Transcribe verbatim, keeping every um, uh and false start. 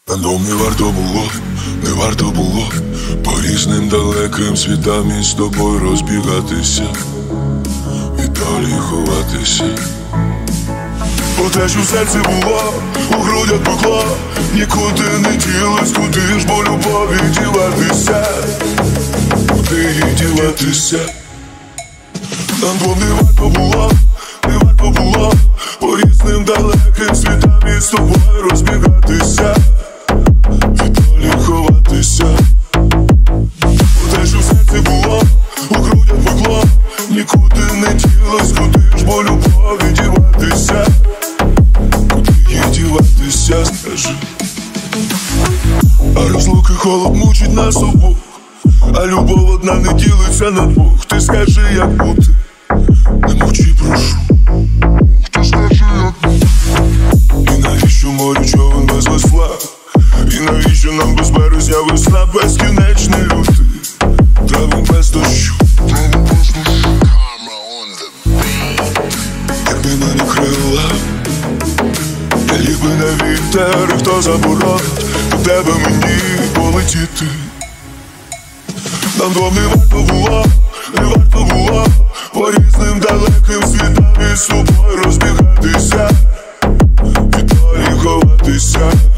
Нам не варто було, не варто було по різним далеким світам із тобою розбігатися і далі ховатися. Бо те, що в серці було, у грудях пекло, нікуди не ділись, куди ж бо любові діватися, куди їй діватися. Нам двом не варто було, не варто було по різним далеким світам із тобою розбігатися і далі ховатися. Бо те, що в серці було, у грудях пекло, нікуди не ділись, куди ж бо любові діватися, куди їй діватися, скажи. А розлуки холод мучить нас обох, а любов одна не ділиться на двох. Ти скажи, як бути, не мовчи, прошу. Ти скажи, як бути. І навіщо морю човен без весла? І навіщо нам без березня весна? Безкінечний лютий, травень без дощу. Якби мене крила, я ліг би на вітер, і хто заборонить до тебе мені полетіти. Нам двом не варто було, не варто було по різним далеким світам із собою розбігатися і далі ховатися.